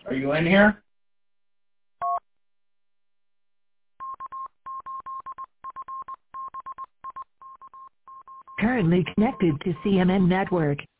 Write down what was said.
Are you in here? Currently connected to CMN Network.